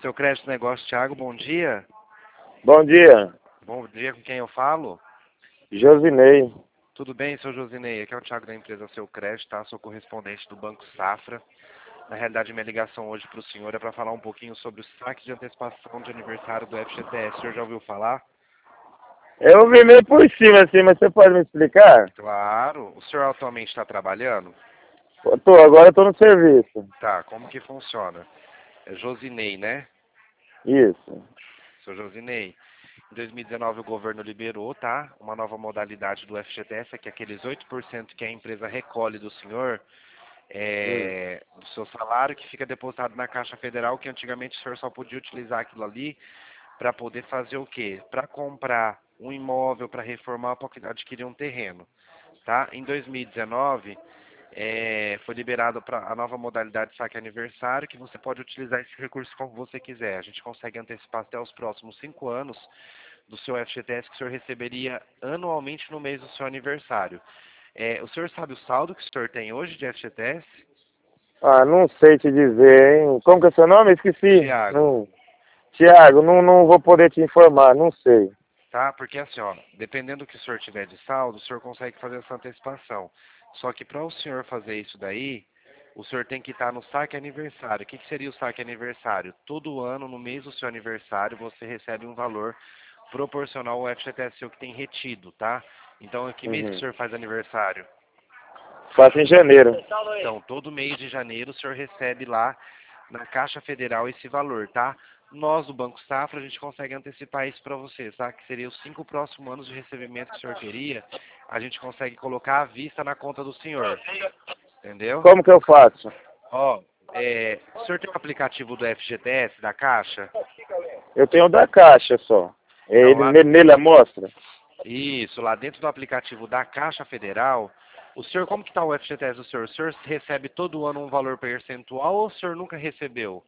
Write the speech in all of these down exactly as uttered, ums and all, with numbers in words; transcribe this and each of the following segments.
Seu Crédito Negócio, Thiago, bom dia. Bom dia, Bom dia, com quem eu falo? Josinei. Tudo bem, seu Josinei? Aqui é o Thiago da empresa Seu Crédito, tá? Sou correspondente do Banco Safra. Na realidade, minha ligação hoje para o senhor é para falar um pouquinho sobre o saque de antecipação de aniversário do F G T S. O senhor já ouviu falar? Eu vi meio por cima assim, mas você pode me explicar? Claro. O senhor atualmente está trabalhando? Eu tô, agora eu tô no serviço. Tá, como que funciona? É Josinei, né? Isso. Seu Josinei, em dois mil e dezenove o governo liberou, tá? Uma nova modalidade do F G T S, que é aqueles oito por cento que a empresa recolhe do senhor, Hum. é, do seu salário, que fica depositado na Caixa Federal, que antigamente o senhor só podia utilizar aquilo ali para poder fazer o quê? Para comprar um imóvel, para reformar, para adquirir um terreno, tá? Em dois mil e dezenove, é, foi liberado para a nova modalidade de saque aniversário, que você pode utilizar esse recurso como você quiser. A gente consegue antecipar até os próximos cinco anos do seu F G T S que o senhor receberia anualmente no mês do seu aniversário. É, o senhor sabe o saldo que o senhor tem hoje de F G T S? Ah, não sei te dizer, hein? Como que é seu nome? Esqueci. Tiago, Não. Tiago, não, não vou poder te informar, não sei. tá? Porque assim, ó, dependendo do que o senhor tiver de saldo, o senhor consegue fazer essa antecipação. Só que para o senhor fazer isso daí, o senhor tem que estar no saque aniversário. O que, que seria o saque aniversário? Todo ano, no mês do seu aniversário, você recebe um valor proporcional ao F G T S seu que tem retido, tá? Então, que mês que o Uhum. senhor faz aniversário? Faço em janeiro. Então, todo mês de janeiro o senhor recebe lá na Caixa Federal esse valor, tá? Nós, do Banco Safra, a gente consegue antecipar isso para você, tá? Que seria os cinco próximos anos de recebimento que o senhor teria, a gente consegue colocar à vista na conta do senhor, entendeu? Como que eu faço? Ó, é, o senhor tem o aplicativo do F G T S, da Caixa? Eu tenho o da Caixa só. Então, Ele, lá, ne- nele mostra? isso, lá dentro do aplicativo da Caixa Federal, o senhor, como que está o F G T S do senhor? O senhor recebe todo ano um valor percentual ou o senhor nunca recebeu?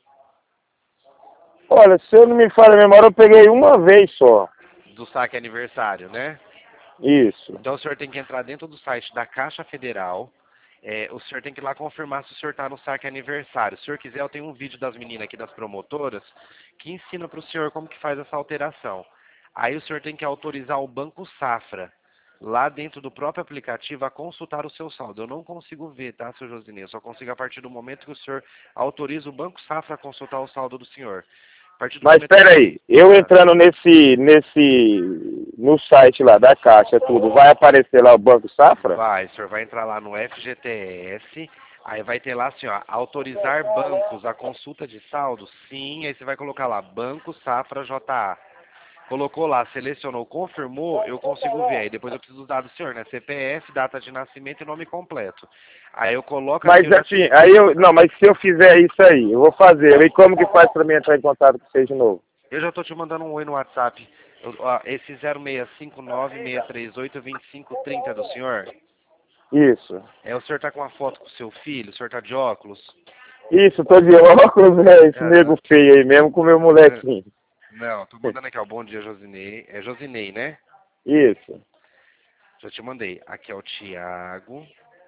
Olha, se eu não me falha a memória, eu peguei uma vez só. Do saque aniversário, né? Isso. Então o senhor tem que entrar dentro do site da Caixa Federal. É, o senhor tem que ir lá confirmar se o senhor está no saque aniversário. Se o senhor quiser, eu tenho um vídeo das meninas aqui das promotoras que ensina para o senhor como que faz essa alteração. Aí o senhor tem que autorizar o Banco Safra, lá dentro do próprio aplicativo, a consultar o seu saldo. Eu não consigo ver, tá, seu Josinei? Eu só consigo a partir do momento que o senhor autoriza o Banco Safra a consultar o saldo do senhor. A partir do Mas momento que o espera senhor... aí, eu Ah, entrando nesse, nesse, no site lá da Caixa, tudo, vai aparecer lá o Banco Safra? vai, o senhor vai entrar lá no F G T S, aí vai ter lá assim, ó, autorizar bancos a consulta de saldo, sim, aí você vai colocar lá, Banco Safra J A. Colocou lá, selecionou, confirmou, eu consigo ver. Aí depois eu preciso dos dados do senhor, né? C P F, data de nascimento e nome completo. Aí eu coloco aqui, Mas eu já te... assim, aí eu, não, mas se eu fizer isso aí, eu vou fazer, e como que faz pra mim entrar em contato com vocês de novo? Eu já tô te mandando um oi no WhatsApp. Eu- ó, esse zero seis cinco nove seis três oito dois cinco três zero do senhor, Isso. é, o senhor tá com uma foto com o seu filho, o senhor tá de óculos? Isso, tô de óculos, velho, esse nego Aham. feio aí mesmo com o meu molequinho. Não, tô mandando aqui, ó. Bom dia, Josinei. É Josinei, né? Isso. Já te mandei. Aqui é o Tiago,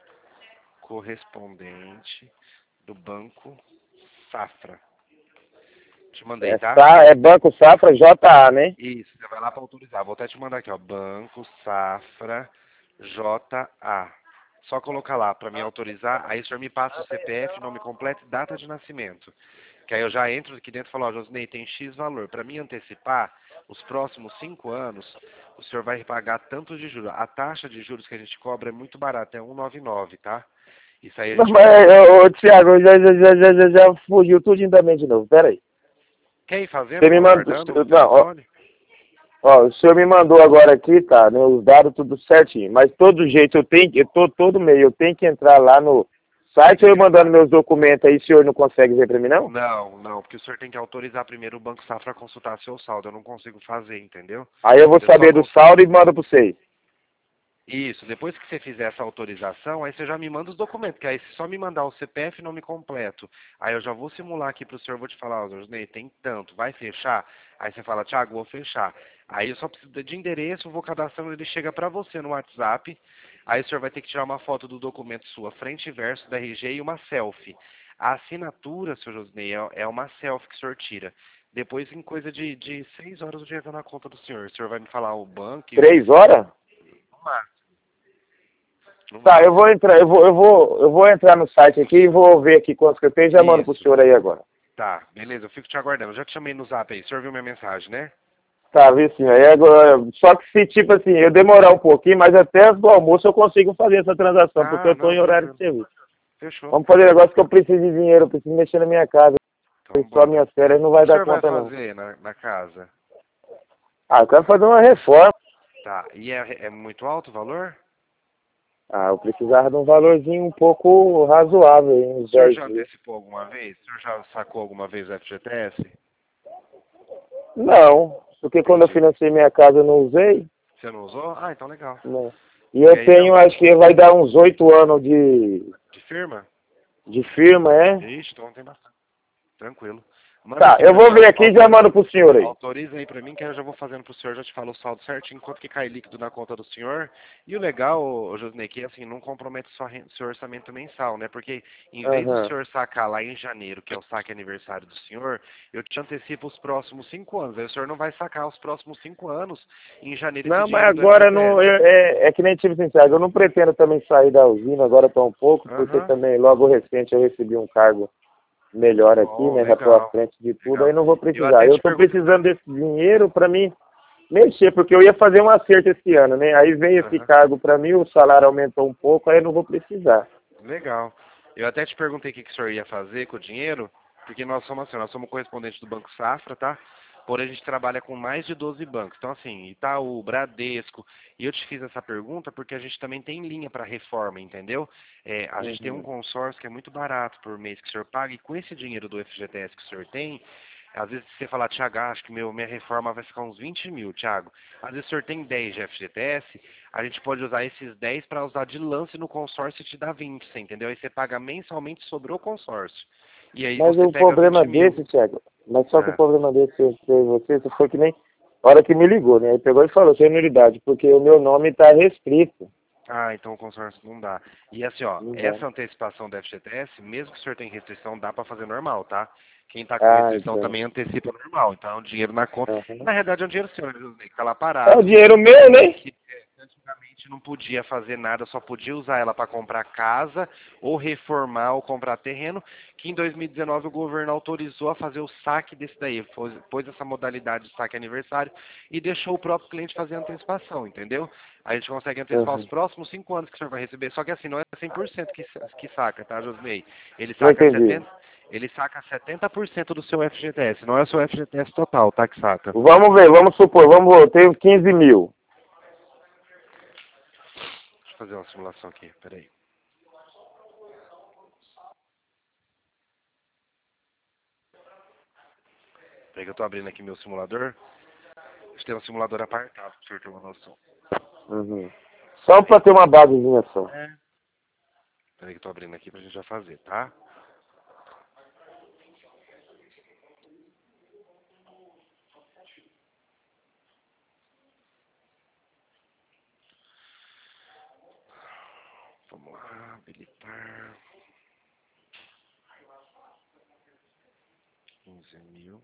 correspondente do Banco Safra. Te mandei, É, tá? sa, é Banco Safra J A, né? Isso, você vai lá para autorizar. Vou até te mandar aqui, ó. Banco Safra J A. Só colocar lá para me autorizar, aí o senhor me passa o C P F, nome completo e data de nascimento. Que aí eu já entro aqui dentro e falo, ó, Josinei, tem X valor. Para mim antecipar os próximos cinco anos, o senhor vai pagar tanto de juros. A taxa de juros que a gente cobra é muito barata, é um vírgula noventa e nove, tá? Isso aí a Não, gente mas, cobra. ô, ô, Thiago, já, já, já, já, já já fugiu tudo também de novo, pera aí. Quer ir fazendo, Você me vou mandou, guardando no não, ó, telefone? ó, o senhor me mandou agora aqui, tá, né, os dados tudo certinho, mas todo jeito eu tenho que, eu tô, todo mês eu tenho que entrar lá no Você site tem ou eu que mandando entrar. meus documentos aí, o senhor não consegue ver pra mim, não? Não, não, porque o senhor tem que autorizar primeiro o Banco Safra a consultar seu saldo. Eu não consigo fazer, entendeu? Aí eu vou Eu só saber do consigo. saldo e mando pra vocês. Isso, depois que você fizer essa autorização, aí você já me manda os documentos, que aí se só me mandar o C P F e nome completo. Aí eu já vou simular aqui pro senhor, vou te falar, ó, Josnei, tem tanto, vai fechar? Aí você fala, Thiago, vou fechar. Aí eu só preciso de endereço, vou cadastrando, ele chega pra você no WhatsApp. Aí o senhor vai ter que tirar uma foto do documento sua, frente e verso da R G e uma selfie. A assinatura, seu Josnei, é é uma selfie que o senhor tira. Depois, em coisa de, de seis horas, o dinheiro tá na conta do senhor. O senhor vai me falar o banco... e- Três horas? No máximo. No Tá, máximo. eu vou entrar, eu vou, eu vou, eu vou entrar no site aqui e vou ver aqui quantos que eu tenho e já mando pro Isso. senhor aí agora. Tá, beleza, eu fico te aguardando. Eu já te chamei no zap aí, o senhor viu minha mensagem, né? Tá, vê sim. Aí agora, só que se tipo assim, eu demorar um pouquinho, mas até antes do almoço eu consigo fazer essa transação, porque Ah, eu tô não, em horário de tranquilo. serviço. Fechou. Vamos fazer um negócio que eu preciso de dinheiro, eu preciso mexer na minha casa. Então, Só bora. minhas férias não O que vai o dar senhor vai conta não. fazer na, na casa? Ah, eu quero fazer uma reforma. Tá, e é, é muito alto o valor? Ah, eu precisava de um valorzinho um pouco razoável, hein, O uns senhor dez já mil. antecipou alguma vez? O senhor já sacou alguma vez o F G T S? Não, porque quando eu Entendi. financei minha casa eu não usei. Você não usou? Ah, então legal. Não. E E eu aí, tenho, não, acho que vai dar uns oito anos de, de firma? de firma, é? Ixi, então tem bastante. Tranquilo. Manda Tá, aqui eu pra mim, vou ver ó. aqui e já Autor... mando pro senhor aí. Autoriza aí pra mim que eu já vou fazendo pro senhor, já te falo o saldo certinho, quanto que cai líquido na conta do senhor. E o legal, ô, Josnei, que assim, não compromete só ren- seu orçamento mensal, né? Porque em vez do Aham. senhor sacar lá em janeiro, que é o saque aniversário do senhor, eu te antecipo os próximos cinco anos. Aí o senhor não vai sacar os próximos cinco anos em janeiro esse Não, mas dinheiro do agora não, F G T S. eu- é, é que nem tive sincero, eu não pretendo também sair da usina agora tão pouco, porque Aham. também logo recente eu recebi um cargo melhor aqui, Bom, né, já tô à legal. frente de tudo, aí Legal. não vou Eu precisar. até Eu te tô pergunto. precisando desse dinheiro para mim mexer, porque eu ia fazer um acerto esse ano, né? Aí veio esse Aham. cargo para mim, o salário aumentou um pouco, aí eu não vou precisar. Legal. Eu até te perguntei o que, que o senhor ia fazer com o dinheiro, porque nós somos assim, nós somos correspondentes do Banco Safra, tá? Porém, a gente trabalha com mais de doze bancos. Então, assim, Itaú, Bradesco. E eu te fiz essa pergunta porque a gente também tem linha para reforma, entendeu? É, a gente tem um Uhum. consórcio que é muito barato por mês que o senhor paga. E com esse dinheiro do F G T S que o senhor tem, às vezes você fala, Thiago, acho que meu, minha reforma vai ficar uns vinte mil, Thiago. Às vezes o senhor tem dez de F G T S, a gente pode usar esses dez para usar de lance no consórcio e te dá vinte, você entendeu? Aí você paga mensalmente sobre o consórcio. E aí Mas você o pega problema vinte mil. desse, Thiago, mas só que o É. problema desse que eu sei você, isso foi que nem a hora que me ligou, né? Aí pegou e falou, tem nulidade, porque o meu nome está restrito. Ah, então o consórcio não dá. E assim, ó, Não dá. essa antecipação do F G T S, mesmo que o senhor tenha restrição, dá para fazer normal, tá? Quem tá com Ah, restrição então. também antecipa normal. Então é um dinheiro na conta. Aham. Na realidade é um dinheiro seu, né, José? Que tá lá É o parado. dinheiro meu, né? Que é, antigamente não podia fazer nada, só podia usar ela para comprar casa, ou reformar, ou comprar terreno, que em dois mil e dezenove o governo autorizou a fazer o saque desse daí, pôs, pôs essa modalidade de saque aniversário e deixou o próprio cliente fazer a antecipação, entendeu? A gente consegue antecipar os Uhum. próximos cinco anos que o senhor vai receber, só que assim, não é cem por cento que, sa- que saca, tá, Josmei? Ele Não saca entendi. setenta por cento, ele saca setenta por cento do seu F G T S, não é o seu F G T S total, tá, que saca? Vamos ver, vamos supor, vamos, eu tenho quinze mil. Deixa eu fazer uma simulação aqui, peraí. Peraí que eu tô abrindo aqui meu simulador. A gente tem um simulador apartado, pra o senhor ter uma noção. Uhum. Só para ter uma basezinha só. É. Peraí que eu tô abrindo aqui pra gente já fazer, tá? Vamos lá, habilitar. quinze mil.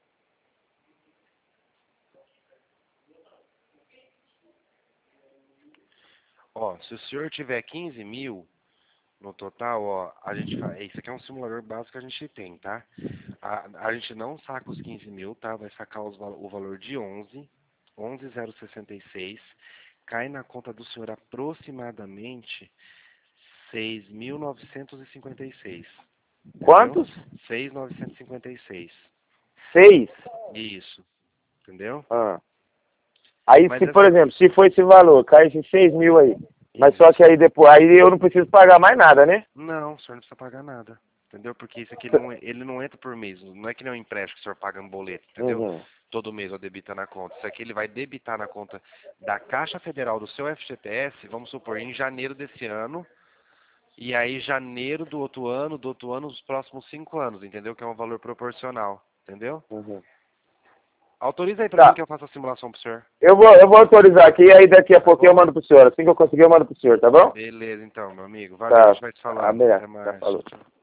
Ó, se o senhor tiver quinze mil no total, ó, a gente faz. Isso aqui é um simulador básico que a gente tem, tá? A, a gente não saca os quinze mil, tá? Vai sacar os, val- o valor de onze, onze mil e sessenta e seis. Cai na conta do senhor aproximadamente seis mil novecentos e cinquenta e seis. Entendeu? Quantos? seis mil novecentos e cinquenta e seis. Seis. Isso. Entendeu? Ah. Aí, Mas se, por assim, exemplo, se for esse valor, cai esses seis mil aí. Mas só isso. que aí depois, aí eu não preciso pagar mais nada, né? Não, o senhor não precisa pagar nada. Entendeu? Porque isso aqui ele não, ele não entra por mês. Não é que nem um empréstimo que o senhor paga um boleto, entendeu? Uhum. Todo mês vai debitar na conta. Isso aqui ele vai debitar na conta da Caixa Federal do seu F G T S, vamos supor, em janeiro desse ano. E aí janeiro do outro ano, do outro ano, os próximos cinco anos, entendeu? Que é um valor proporcional. Entendeu? Uhum. Autoriza aí pra mim Tá. que eu faço a simulação pro senhor. Eu vou, eu vou autorizar aqui, aí daqui a Tá pouquinho eu bom? mando pro senhor. Assim que eu conseguir, eu mando pro senhor, tá bom? Beleza, então, meu amigo. Valeu, a Tá. gente vai te falando. Aberto. Até Tá, mais. Tchau, falou. tchau.